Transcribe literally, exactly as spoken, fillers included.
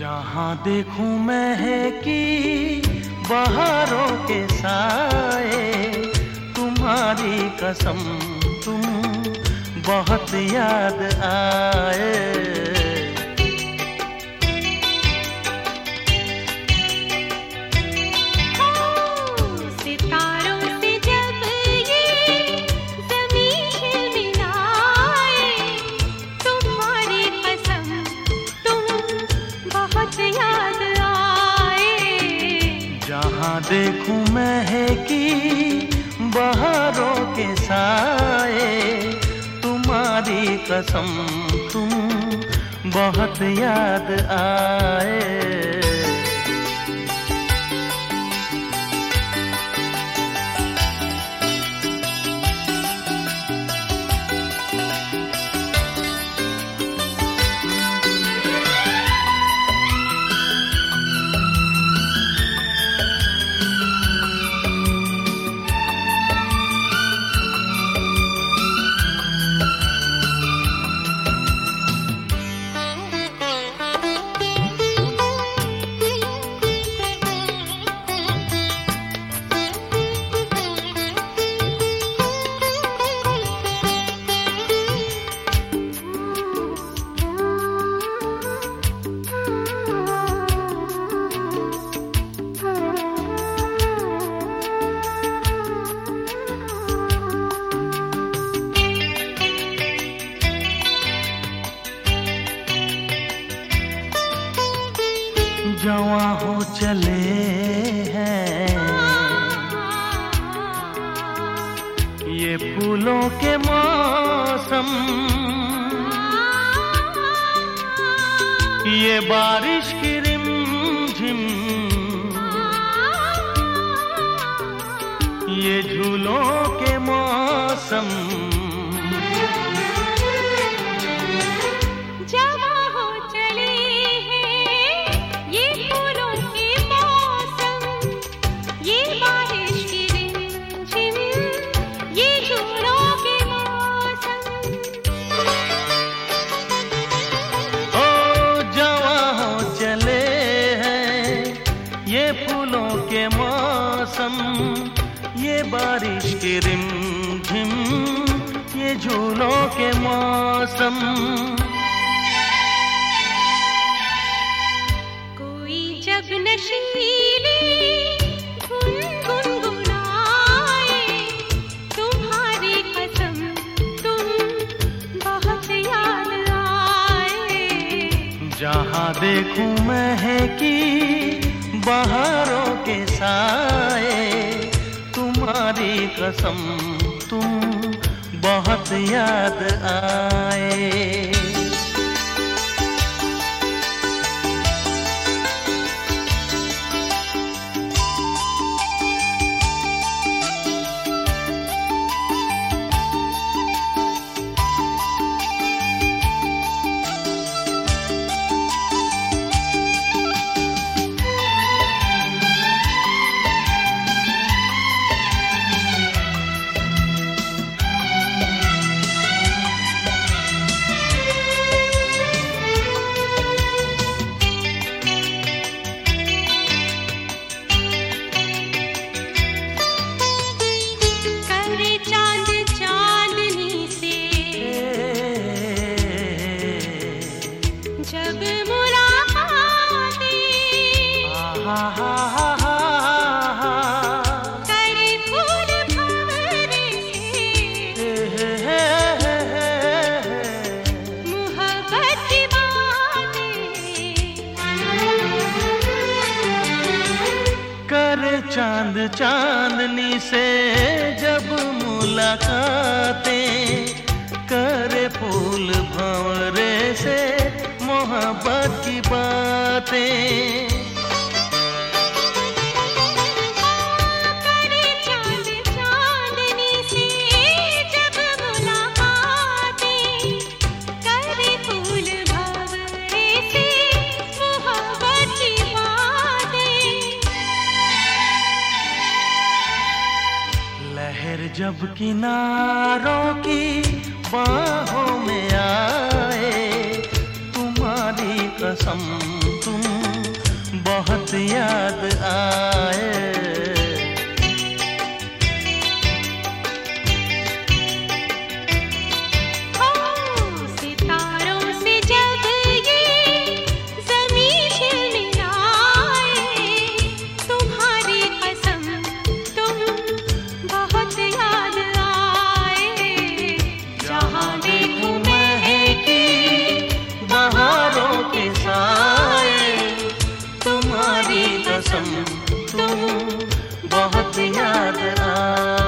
जहाँ देखूं मैं है कि बहारों के साए, तुम्हारी कसम तुम बहुत याद आए। जहाँ देखूं मैं है कि बहारों के साए, तुम्हारी कसम तुम बहुत याद आए। जवां हो चले हैं ये फूलों के मौसम, ये बारिश की रिमझिम, ये झूलों के मौसम। ये फूलों के मौसम, ये बारिश की रिमझिम, ये झूलों के मौसम। कोई जब नशीली धुन गुनगुनाए, तुम्हारी कसम तुम बहुत याद आए। जहाँ देखूं मैं है कि बहारों के साए, तुम्हारी कसम तुम बहुत याद आए। चांद चांदनी से जब मुलाकातें, करे फूल भंवरे से मोहब्बत की बातें। जब किनारों की बाहों में आए, तुम्हारी कसम तुम बहुत याद आए। तुम बहुत याद आ